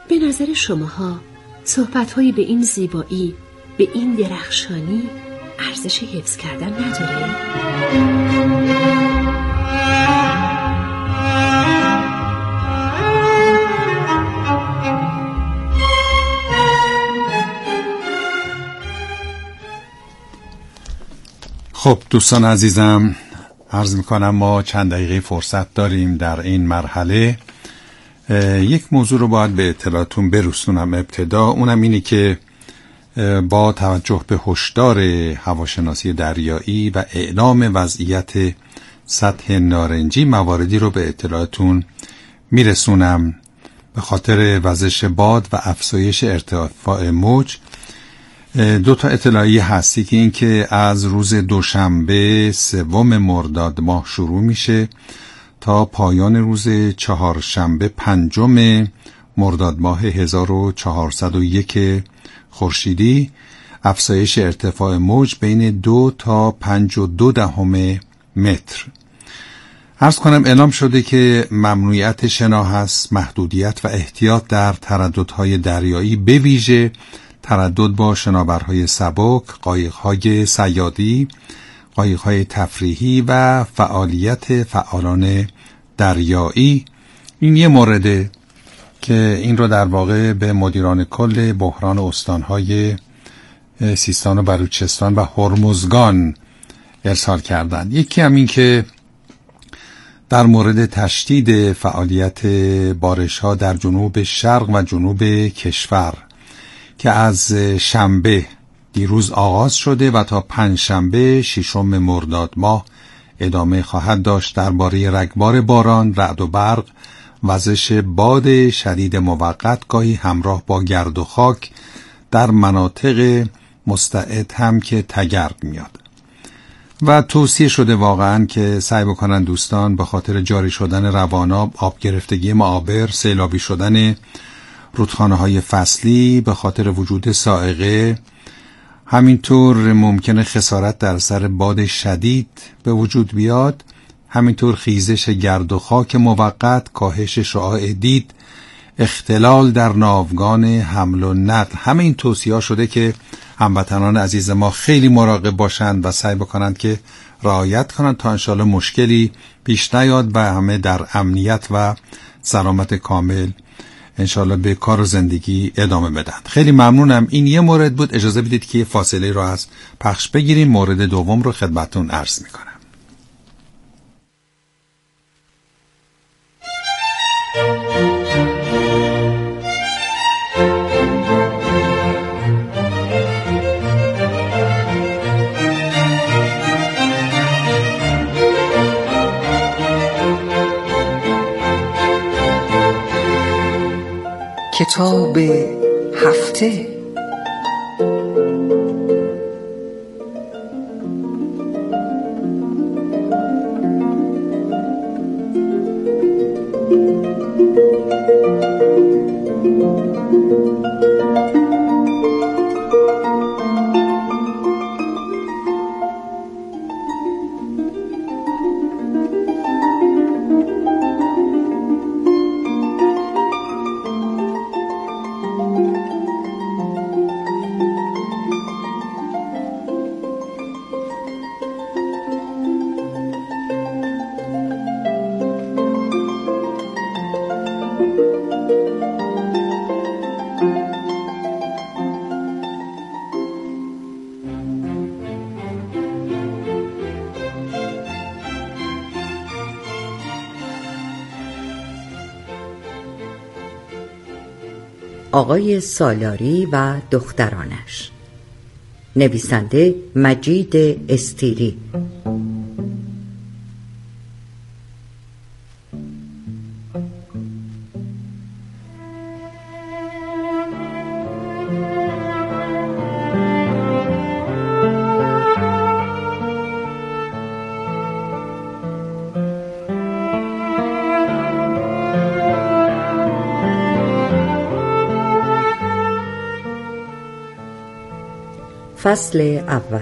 به نظر شماها صحبت‌هایی به این زیبایی، به این درخشانی ارزش حفظ کردن نداره؟ خب دوستان عزیزم، عرض میکنم ما چند دقیقه فرصت داریم در این مرحله. یک موضوع رو باید به اطلاعتون برسونم ابتدا، اونم اینه که با توجه به هشدار هواشناسی دریایی و اعلام وضعیت سطح نارنجی مواردی رو به اطلاعتون میرسونم. به خاطر وزش باد و افزایش ارتفاع موج 2 تا اطلاعیه هستی که این که از روز دوشنبه 3 مرداد ماه شروع میشه تا پایان روز چهارشنبه 5 مرداد ماه 1401 خورشیدی افزایش ارتفاع موج بین 2 تا 5.2 متر. عرض کنم اعلام شده که ممنوعیت شنا هست، محدودیت و احتیاط در ترددهای دریایی، به ویژه تردد با شناورهای سبک، قایق‌های صیادی، قایق‌های تفریحی و فعالیت فعالان دریایی. این یه مورده که این رو در واقع به مدیران کل بحران استان‌های سیستان و بلوچستان و هرمزگان ارسال کردند. یکی هم این که در مورد تشدید فعالیت بارش‌ها در جنوب شرق و جنوب کشور که از شنبه دیروز آغاز شده و تا 5 شنبه 6 مرداد ماه ادامه خواهد داشت، درباره رگبار باران، رعد و برق، وزش باد شدید موقت گاهی همراه با گرد و خاک در مناطق مستعد هم که تگرگ میاد. و توصیه شده واقعا که سعی بکنن دوستان به خاطر جاری شدن رواناب، آب گرفتگی معابر، سیلابی شدن رودخانه‌های فصلی به خاطر وجود صاعقه، همینطور ممکنه خسارت در اثر باد شدید به وجود بیاد، همینطور خیزش گرد و خاک موقت، کاهش شعاع دید، اختلال در ناوگان حمل و نقل. همه این توصیه شده که هموطنان عزیز ما خیلی مراقب باشند و سعی بکنند که رعایت کنند تا انشاءالله مشکلی پیش نیاد و همه در امنیت و سلامت کامل انشاءالله به کار و زندگی ادامه بدن. خیلی ممنونم. این یه مورد بود. اجازه بدید که فاصله رو از پخش بگیریم. مورد دوم رو خدمتتون عرض میکنم. کتاب هفته. آقای سالاری و دخترانش، نویسنده مجید استیری. فصل اول.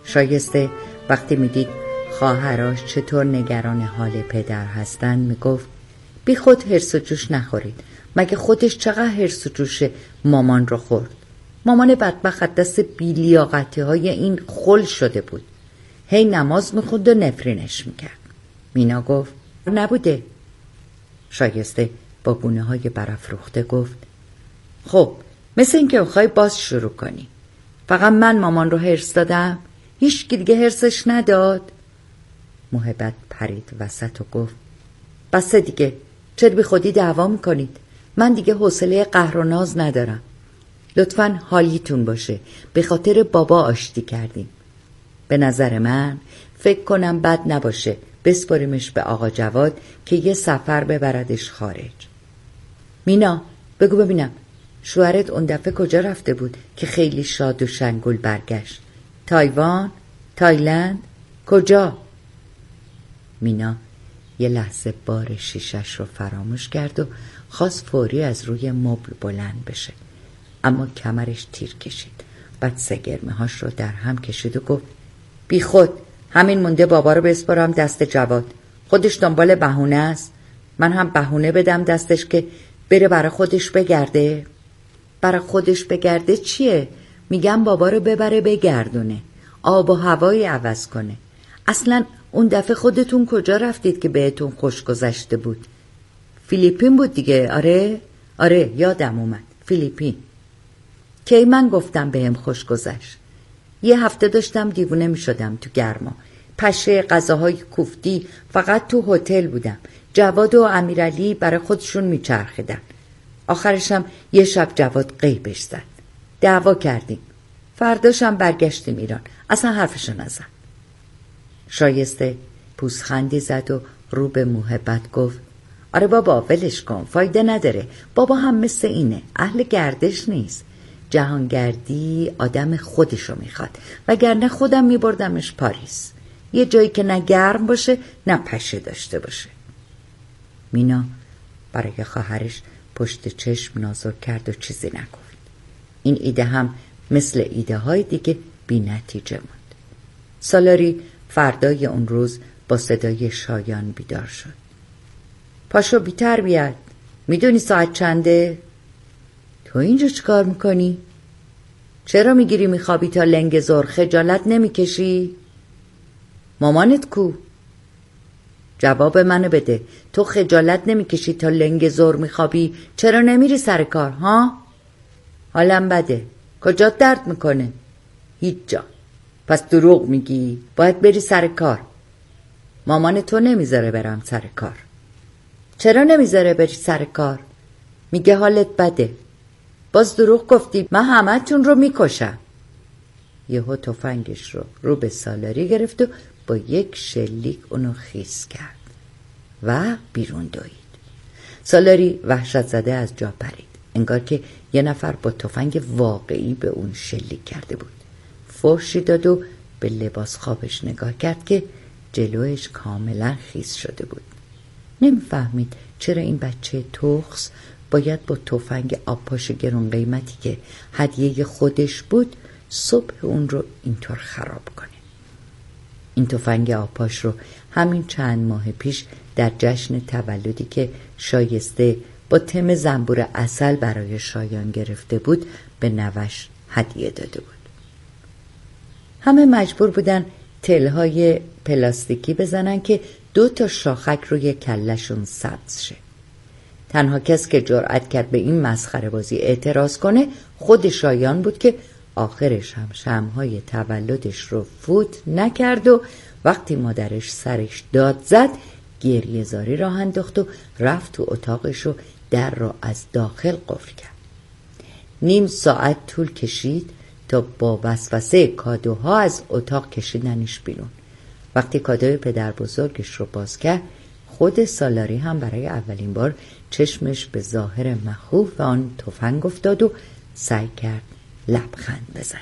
شایسته وقتی میدید خواهراش چطور نگران حال پدر هستن میگفت بی خود هرس و جوش نخورید. مگه خودش چقدر هرس و جوش مامان رو خورد؟ مامان بدبخت دست بیلیاقتی های این خل شده بود. هی نماز میخوند و نفرینش میکرد. مینا گفت نبوده. شایسته با گونه های برافروخته گفت خب مثل این که بخوای باز شروع کنی. فقط من مامان رو هرس دادم؟ هیچ کی دیگه هرسش نداد؟ محبت پرید وسط و گفت بسه دیگه، چرا بی خودی دعوا میکنید؟ من دیگه حوصله قهر و ناز ندارم. لطفاً حالیتون باشه، به خاطر بابا آشتی کردیم. به نظر من فکر کنم بد نباشه بسپاریمش به آقا جواد که یه سفر ببردش خارج. مینا بگو ببینم شوهرت اون دفعه کجا رفته بود که خیلی شاد و شنگول برگشت؟ تایوان؟ تایلند؟ کجا؟ مینا یه لحظه بار شیشش رو فراموش کرد و خواست فوری از روی مبل بلند بشه، اما کمرش تیر کشید. بعد سگرمه هاش رو در هم کشید و گفت بی خود همین مونده بابا رو بسپارم دست جواد. خودش دنبال بهونه است، من هم بهونه بدم دستش که بره برای خودش بگرده. برای خودش بگرده چیه؟ میگم بابا رو ببره بگردونه، آب و هوایی عوض کنه. اصلا اون دفعه خودتون کجا رفتید که بهتون خوش گذشته بود؟ فیلیپین بود دیگه. آره یادم اومد، فیلیپین. کی من گفتم بهم خوش گذشت؟ یه هفته داشتم دیوونه می شدم تو گرما، پشه غذاهای کوفتی، فقط تو هتل بودم. جواد و امیرعلی برای خودشون می چرخیدن. آخرشم یه شب جواد غیبش زد، دعوا کردیم، فرداشم برگشتیم ایران، اصلا حرفشو نزد. شایسته پوزخندی زد و رو به محبت گفت آره بابا ولش کن، فایده نداره. بابا هم مثل اینه، اهل گردش نیست. جهانگردی آدم خودشو میخواد، وگرنه خودم میبردمش پاریس، یه جایی که نه گرم باشه نه پشه داشته باشه. مینا برای خواهرش پشت چشم نازک کرد و چیزی نگفت. این ایده هم مثل ایده های دیگه بی نتیجه موند. سالاری فردای اون روز با صدای شایان بیدار شد. پاشو بی تربیت، میدونی ساعت چنده؟ تو اینجا چیکار میکنی؟ چرا میگیری میخوابی تا لنگ زور؟ خجالت نمیکشی؟ مامانت کو؟ جواب منو بده، تو خجالت نمیکشی تا لنگ زور میخوابی؟ چرا نمیری سر کار ها؟ حالم بده. کجات درد میکنه؟ هیچ جا. پس دروغ میگی، باید بری سر کار. مامان تو نمیذاره برم سر کار. چرا نمیذاره بری سر کار؟ میگه حالت بده. باز دروغ گفتی، من همه‌تون رو میکشم. یهو تفنگش رو به سالاری گرفت و با یک شلیک اونو خیس کرد و بیرون دوید. سالاری وحشت زده از جا پرید، انگار که یه نفر با تفنگ واقعی به اون شلیک کرده بود. فحشی داد و به لباس خوابش نگاه کرد که جلوش کاملا خیس شده بود. نمیفهمید چرا این بچه تخس باید با تفنگ آبپاش گرون قیمتی که هدیه خودش بود صبح اون رو اینطور خراب کنه. این تفنگ آبپاش رو همین چند ماه پیش در جشن تولدی که شایسته با تم زنبور عسل برای شایان گرفته بود به نوش هدیه داده بود. همه مجبور بودن تلهای پلاستیکی بزنن که 2 شاخک روی کلشون سبز شه. تنها کس که جرأت کرد به این مسخره بازی اعتراض کنه خود شایان بود که آخرش هم شمعهای تولدش رو فوت نکرد و وقتی مادرش سرش داد زد گریه زاری راه انداخت و رفت تو اتاقش و در را از داخل قفل کرد. نیم ساعت طول کشید تا با وسوسه کادوها از اتاق کشیدنش بیرون. وقتی کادوی پدر بزرگش رو باز کرد خود سالاری هم برای اولین بار چشمش به ظاهر مخوف آن تفنگ افتاد و سعی کرد لبخند بزنه.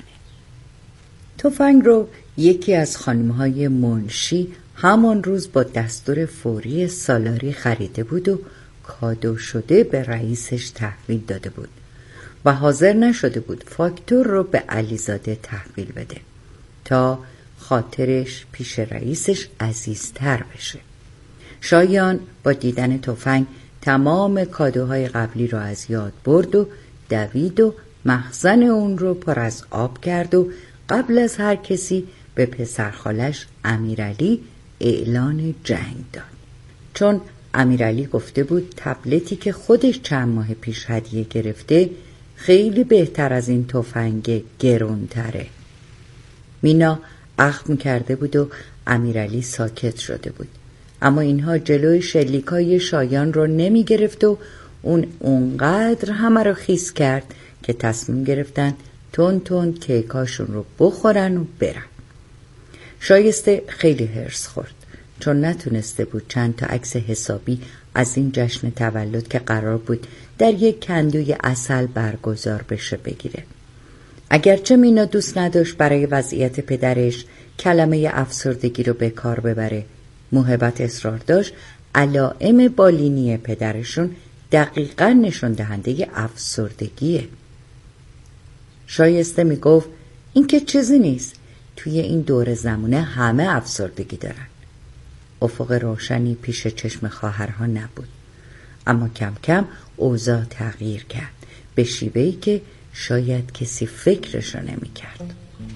تفنگ رو یکی از خانم‌های منشی همان روز با دستور فوری سالاری خریده بود و کادو شده به رئیسش تحویل داده بود و حاضر نشده بود فاکتور رو به علیزاده تحویل بده تا خاطرش پیش رئیسش عزیزتر بشه. شایان با دیدن تفنگ تمام کادوهای قبلی رو از یاد برد و دوید و مخزن اون رو پر از آب کرد و قبل از هر کسی به پسرخالش امیرعلی اعلان جنگ داد. چون امیرعلی گفته بود تبلتی که خودش چند ماه پیش هدیه گرفته خیلی بهتر از این تفنگ گرونتره. مینا اخم کرده بود و امیرعلی ساکت شده بود، اما اینها جلوی شلیکای شایان رو نمی گرفت و اونقدر همه رو خیس کرد که تصمیم گرفتن تون تون کیکاشون رو بخورن و برن. شایسته خیلی هرس خورد چون نتونسته بود چند تا عکس حسابی از این جشن تولد که قرار بود در یک کندوی عسل برگزار بشه بگیره. اگرچه مینا دوست نداشت برای وضعیت پدرش کلمه افسردگی رو به کار ببره، موهبت اصرار داشت علائم بالینی پدرشون دقیقاً نشون دهنده افسردگیه. شایسته میگفت این که چیزی نیست، توی این دور زمانه همه افسردگی دارن. افق روشنی پیش چشم خواهرها نبود، اما کم کم اوضاع تغییر کرد به شیوهی که شاید کسی فکرشو نمی کرد.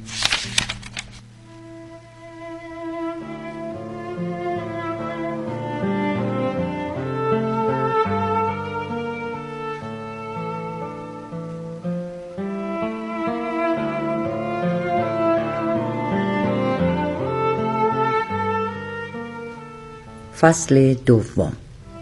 فصل دوم.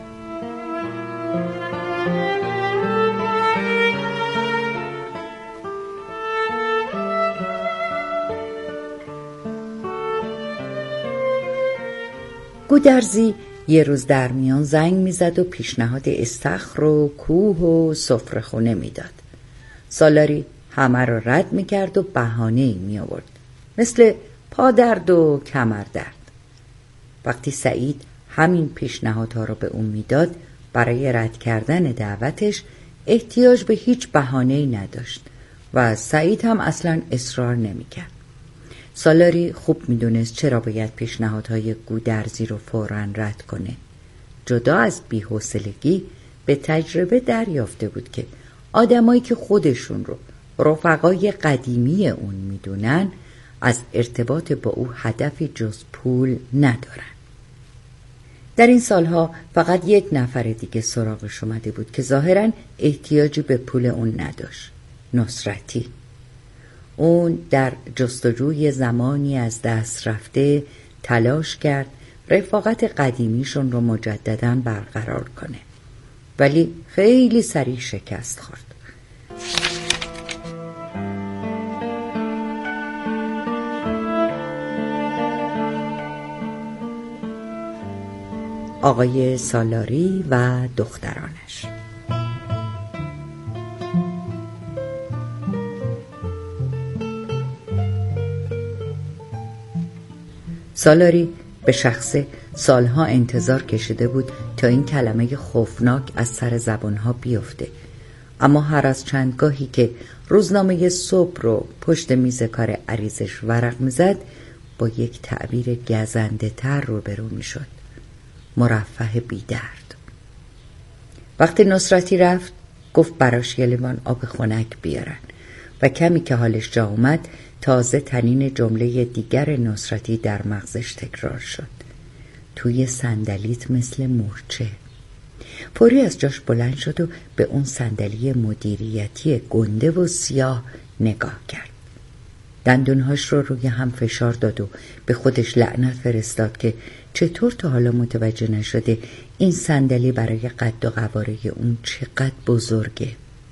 گودرزی یه روز در میان زنگ میزد و پیشنهاد استخر و کوه و سفره‌خونه میداد. سالاری همه رو رد میکرد و بهانه‌ای میآورد، مثل پادرد و کمردرد. وقتی سعید همین پیشنهادها رو به اون میداد، برای رد کردن دعوتش احتیاج به هیچ بهانه‌ای نداشت و سعید هم اصلاً اصرار نمیکرد. سالاری خوب میدونست چرا باید پیشنهادهای گودرزی رو فوراً رد کنه. جدا از بی‌حوصلگی به تجربه دریافته بود که آدمایی که خودشون رو رفقای قدیمی اون میدونن از ارتباط با او هدفی جز پول ندارن. در این سالها فقط یک نفر دیگه سراغش اومده بود که ظاهراً احتیاجی به پول اون نداشت، نصرتی. اون در جستجوی زمانی از دست رفته تلاش کرد رفاقت قدیمیشون رو مجدداً برقرار کنه، ولی خیلی سریع شکست خورد. آقای سالاری و دخترانش. سالاری به شخصه سالها انتظار کشیده بود تا این کلمه خوفناک از سر زبانها بیفته، اما هر از چندگاهی که روزنامه صبح رو پشت میز کار عریضش ورق میزد با یک تعبیر گزنده تر روبرو میشد: مرفه بی درد. وقتی نصرتی رفت گفت براش یه لیوان آب خنک بیارن و کمی که حالش جا اومد تازه تنین جمله دیگر نصرتی در مغزش تکرار شد: توی صندلیت مثل مورچه. فوری از جاش بلند شد و به اون صندلی مدیریتی گنده و سیاه نگاه کرد. دندونهاش رو روی هم فشار داد و به خودش لعنت فرستاد که چطور تا حالا متوجه نشده این صندلی برای قد و قواره اون چقدر بزرگه.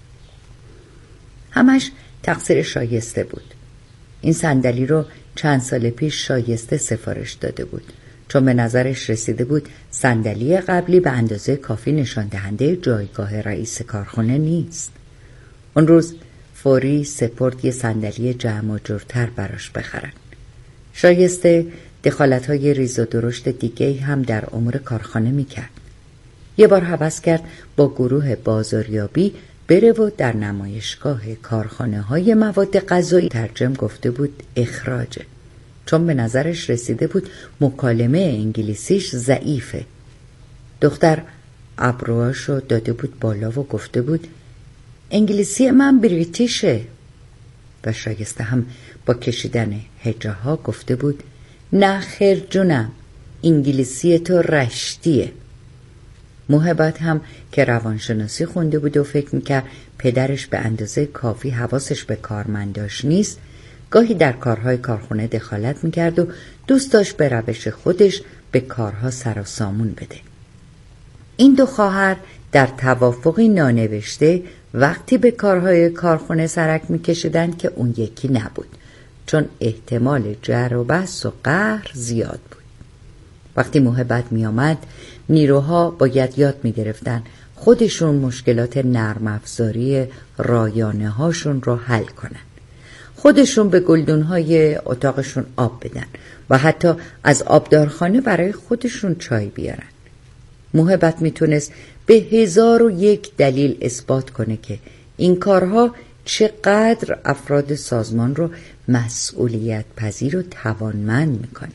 همش تقصیر شایسته بود. این صندلی رو چند سال پیش شایسته سفارش داده بود، چون به نظرش رسیده بود صندلی قبلی به اندازه کافی نشان دهنده جایگاه رئیس کارخانه نیست. اون روز فوری سپرد یه صندلی جمع و جورتر براش بخرن. شایسته دخالت‌های ریز و درشت دیگه هم در امور کارخانه میکرد. یه بار هوس کرد با گروه بازاریابی بره و در نمایشگاه کارخانه‌های مواد غذایی، ترجم گفته بود اخراجه، چون به نظرش رسیده بود مکالمه انگلیسیش ضعیفه. دختر ابروهاشو داده بود بالا و گفته بود انگلیسی من بریتیشه. و شایسته هم با کشیدن هجه ها گفته بود نه خیر جونم، انگلیسی تو رشتیه. محبت هم که روانشناسی خونده بود و فکر میکرد پدرش به اندازه کافی حواسش به کارمنداش نیست، گاهی در کارهای کارخونه دخالت میکرد و دوست داشت به روش خودش به کارها سر و سامون بده. این دو خواهر در توافقی نانوشته وقتی به کارهای کارخونه سرک میکشیدند که اون یکی نبود، چون احتمال جر و بحث و قهر زیاد بود. وقتی محبت میامد نیروها باید یاد میگرفتن خودشون مشکلات نرم افزاری رایانه هاشون رو حل کنن، خودشون به گلدونهای اتاقشون آب بدن و حتی از آبدارخانه برای خودشون چای بیارن. محبت میتونست به 1001 دلیل اثبات کنه که این کارها چقدر افراد سازمان رو مسئولیت پذیر و توانمند میکنه.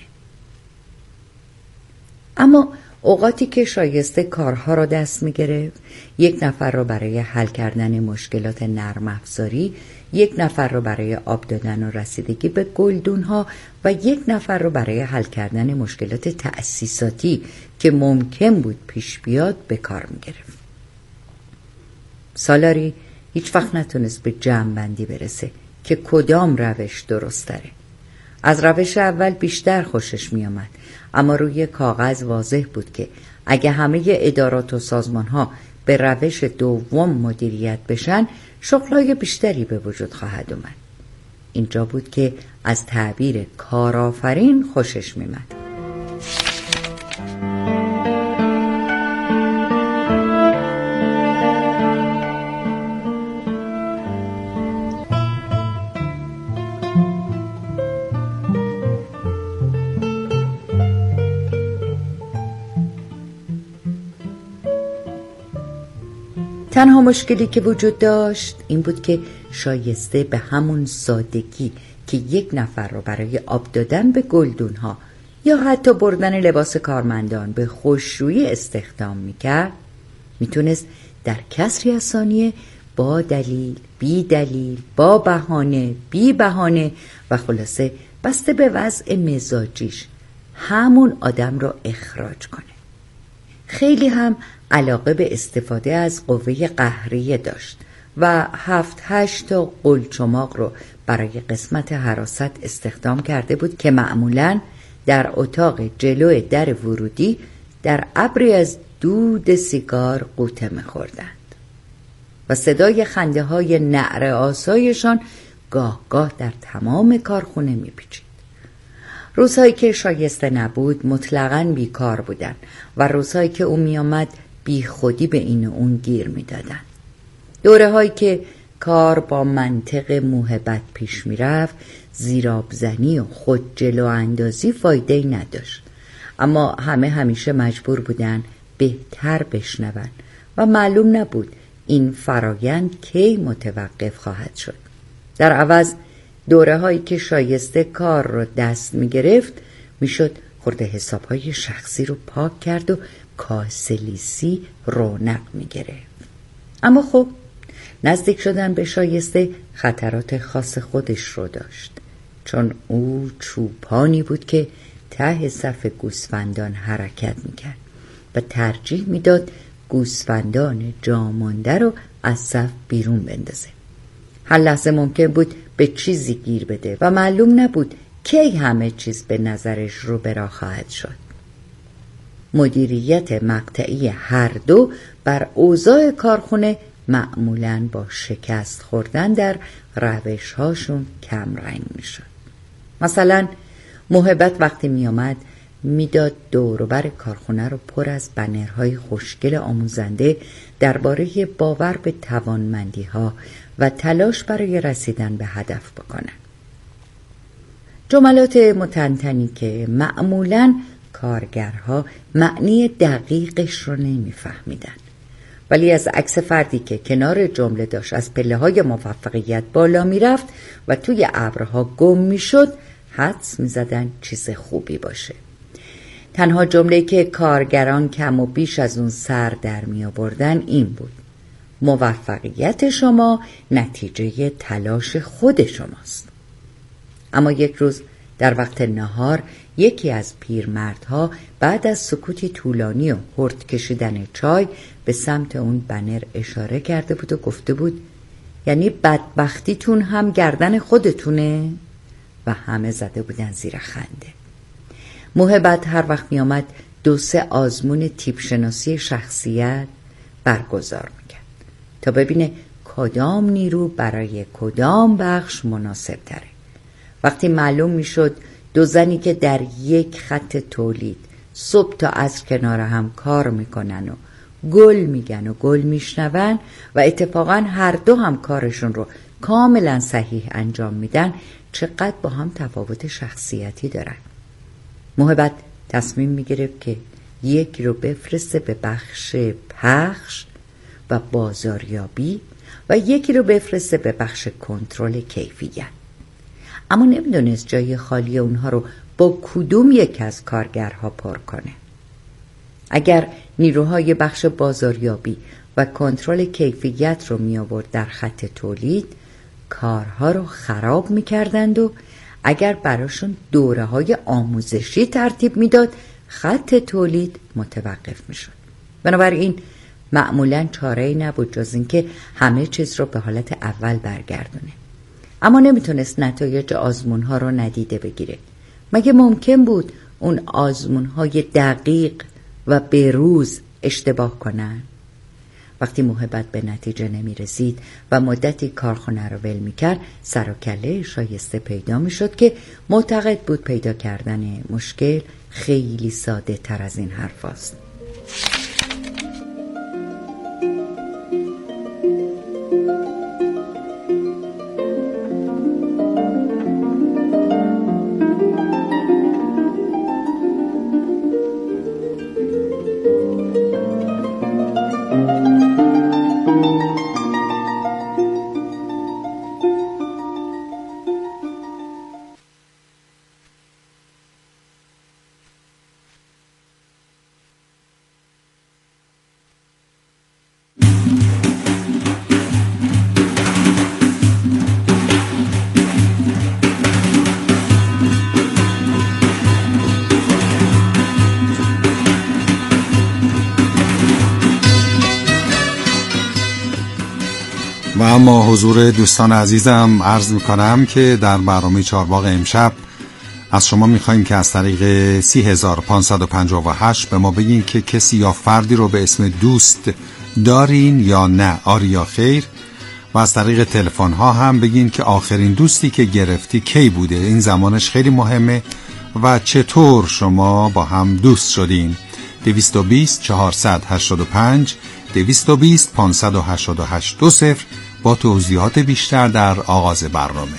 اما اوقاتی که شایسته کارها را دست میگرفت، یک نفر را برای حل کردن مشکلات نرم افزاری، یک نفر را برای آب دادن و رسیدگی به گلدونها و یک نفر را برای حل کردن مشکلات تأسیساتی که ممکن بود پیش بیاد به کار میگرفت. سالاری هیچ وقت نتونست به جمع‌بندی برسه که کدام روش درست تره. از روش اول بیشتر خوشش می آمد، اما روی کاغذ واضح بود که اگه همه ادارات و سازمان ها به روش دوم مدیریت بشن، شغلای بیشتری به وجود خواهد اومد. اینجا بود که از تعبیر کارآفرین خوشش می آمد. تنها مشکلی که وجود داشت این بود که شایسته به همون سادگی که یک نفر رو برای آب دادن به گلدونها یا حتی بردن لباس کارمندان به خوشرویی استخدام میکرد، میتونست در کسری از ثانیه با دلیل، بی دلیل، با بهانه، بی بهانه و خلاصه بسته به وضع مزاجیش همون آدم رو اخراج کنه. خیلی هم علاقه به استفاده از قوه قهریه داشت و 7-8 تا قلچماق رو برای قسمت حراست استخدام کرده بود که معمولاً در اتاق جلوی در ورودی در ابری از دود سیگار قوطه می‌خوردند و صدای خنده های نعره آسایشان گاه گاه در تمام کارخونه می‌پیچید. روزهایی که شایسته نبود مطلقاً بیکار بودن و روزهایی که اون میامد بی خودی به این و اون گیر میدادن. دوره هایی که کار با منطق محبت پیش میرفت، زیرابزنی و خود جلو اندازی فایده نداشت، اما همه همیشه مجبور بودن بهتر بشنون و معلوم نبود این فرایند کی متوقف خواهد شد. در عوض دوره هایی که شایسته کار رو دست می گرفت میشد خورده حساب های شخصی رو پاک کرد و کاسلیسی رونق می گرفت. اما خب نزدیک شدن به شایسته خطرات خاص خودش رو داشت، چون او چوپانی بود که ته صف گوسفندان حرکت می کرد و ترجیح می داد گوسفندان جامانده رو از صف بیرون بندازه. هر لحظه ممکن بود به چیزی گیر بده و معلوم نبود کی همه چیز به نظرش رو برا خواهد شد. مدیریت مقطعی هر دو بر اوضاع کارخونه معمولاً با شکست خوردن در روش‌هاشون کم رنگ می‌شد. مثلا محبت وقتی می‌آمد میداد دور و بر کارخونه رو پر از بنرهای خوشگل آموزنده درباره باور به توانمندی‌ها و تلاش برای رسیدن به هدف بکنن. جملات متنتنی که معمولاً کارگرها معنی دقیقش رو نمیفهمیدن، ولی از عکس فردی که کنار جمله داشت از پله‌های موفقیت بالا میرفت و توی ابرها گم میشد حدس می‌زدن چیز خوبی باشه. تنها جمله‌ای که کارگران کم و بیش از اون سر در می‌آوردن این بود: موفقیت شما نتیجه تلاش خود شماست. اما یک روز در وقت نهار یکی از پیرمردها بعد از سکوتی طولانی و هرد کشیدن چای به سمت اون بنر اشاره کرده بود و گفته بود: یعنی بدبختیتون هم گردن خودتونه؟ و همه زده بودن زیر خنده. موهبت هر وقت می آمد 2-3 آزمون تیپ شناسی شخصیت برگزار میکرد تا ببینه کدام نیرو برای کدام بخش مناسب تره. وقتی معلوم میشد 2 زنی که در یک خط تولید صبح تا عصر کنار هم کار میکنن و گل میگن و گل میشنون و اتفاقا هر دو هم کارشون رو کاملا صحیح انجام میدن، چقدر با هم تفاوت شخصیتی دارن. موهبت تصمیم میگرفت که یکی رو بفرسته به بخش پخش و بازاریابی و یکی رو بفرسته به بخش کنترل کیفیت. اما نمیدونست جای خالی اونها رو با کدوم یک از کارگرها پر کنه. اگر نیروهای بخش بازاریابی و کنترل کیفیت رو می آورد در خط تولید، کارها رو خراب می کردند و اگر براشون دوره‌های آموزشی ترتیب میداد، خط تولید متوقف می شد. بنابراین معمولاً چاره‌ای نبود جز اینکه همه چیز رو به حالت اول برگردونه. اما نمیتونست نتایج آزمون‌ها رو ندیده بگیره. مگه ممکن بود اون آزمون‌های دقیق و بروز اشتباه کنن؟ وقتی موهبت به نتیجه نمی رسید و مدتی کارخانه رو ول می کرد، سر و کله شایسته پیدا می شد که معتقد بود پیدا کردن مشکل خیلی ساده تر از این حرف است. و اما حضور دوستان عزیزم عرض میکنم که در برنامه چهارباغ امشب از شما میخواییم که از طریق 30558 به ما بگین که کسی یا فردی رو به اسم دوست دارین یا نه، آری یا خیر، و از طریق تلفن ها هم بگین که آخرین دوستی که گرفتی کی بوده، این زمانش خیلی مهمه، و چطور شما با هم دوست شدین. 220 485 220 588 20 با توضیحات بیشتر در آغاز برنامه.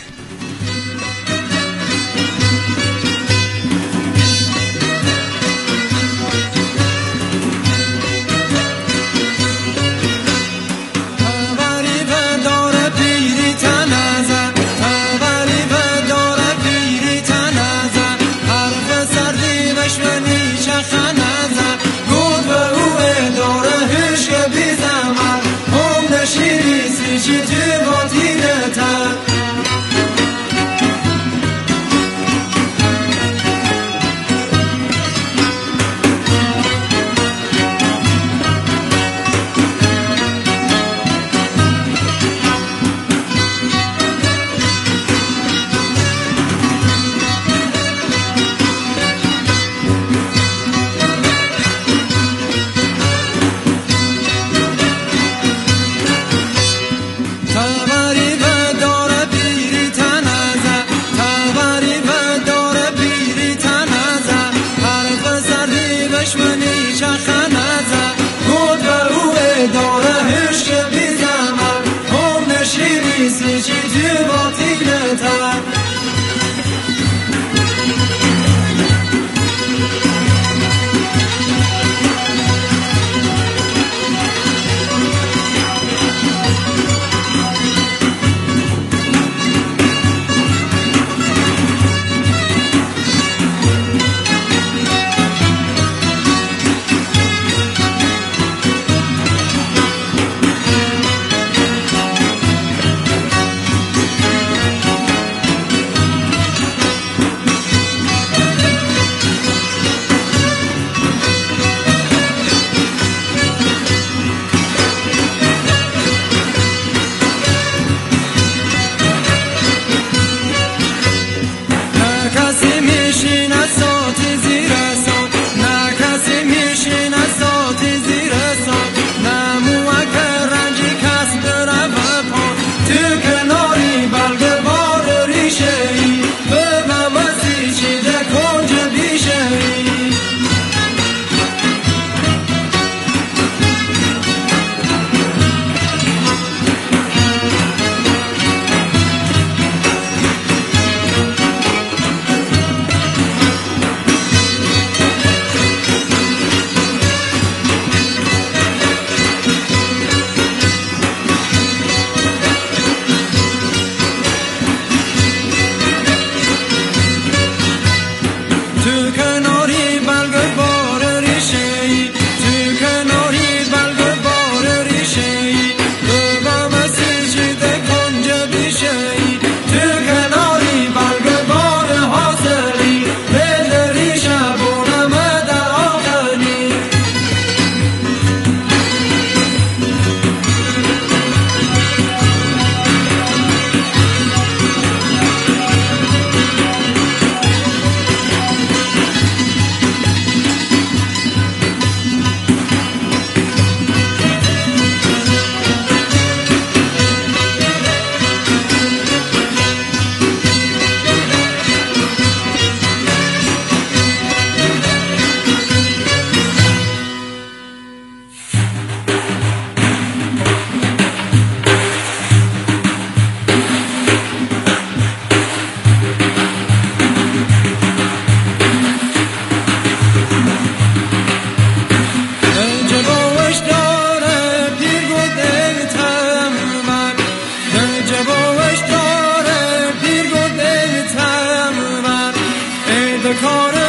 میشینه سات زیر سات، نه کسی میشینه سات زیر سات، نه موکر رنجی کس بره پا. تو کناری بلگ بار ریشه ای، به ممسی چیده کنج بیشه ای. تو کناری بلگ بار ریشه ای، تو کناری بلگ بار ریشه ای، به ممسی چیده کنج بیشه ای. تو کناری بلگ بار حاصلی، به ریشه بونم در آخری. جوابش داره پیرگو دیتم من، جوابش داره پیرگو دیتم من. ای دکار